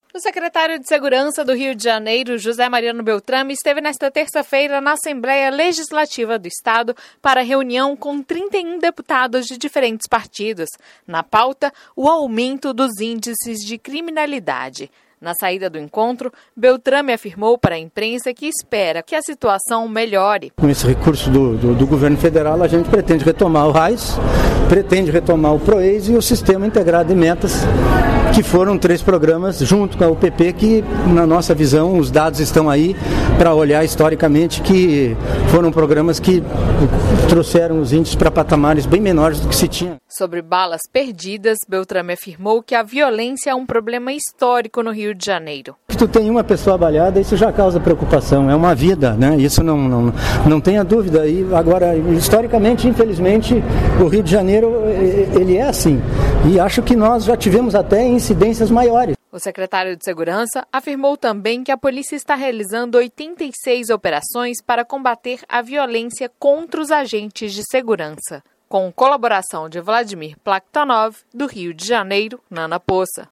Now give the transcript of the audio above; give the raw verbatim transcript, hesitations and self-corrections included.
O secretário de Segurança do Rio de Janeiro, José Mariano Beltrame, esteve nesta terça-feira na Assembleia Legislativa do Estado para reunião com trinta e um deputados de diferentes partidos. Na pauta, o aumento dos índices de criminalidade. Na saída do encontro, Beltrame afirmou para a imprensa que espera que a situação melhore. Com esse recurso do, do, do governo federal, a gente pretende retomar o RAIS, pretende retomar o PROEIS e o Sistema Integrado de Metas, que foram três programas junto com a U P P que, na nossa visão, os dados estão aí para olhar historicamente que foram programas que trouxeram os índices para patamares bem menores do que se tinha. Sobre balas perdidas, Beltrame afirmou que a violência é um problema histórico no Rio de Janeiro. Se tu tem uma pessoa baleada, isso já causa preocupação, é uma vida, né? Isso não, não, não tenha dúvida. E agora, historicamente, infelizmente, o Rio de Janeiro, ele é assim. E acho que nós já tivemos até incidências maiores. O secretário de Segurança afirmou também que a polícia está realizando oitenta e seis operações para combater a violência contra os agentes de segurança. Com colaboração de Vladimir Plaktonov, do Rio de Janeiro, Nana Poça.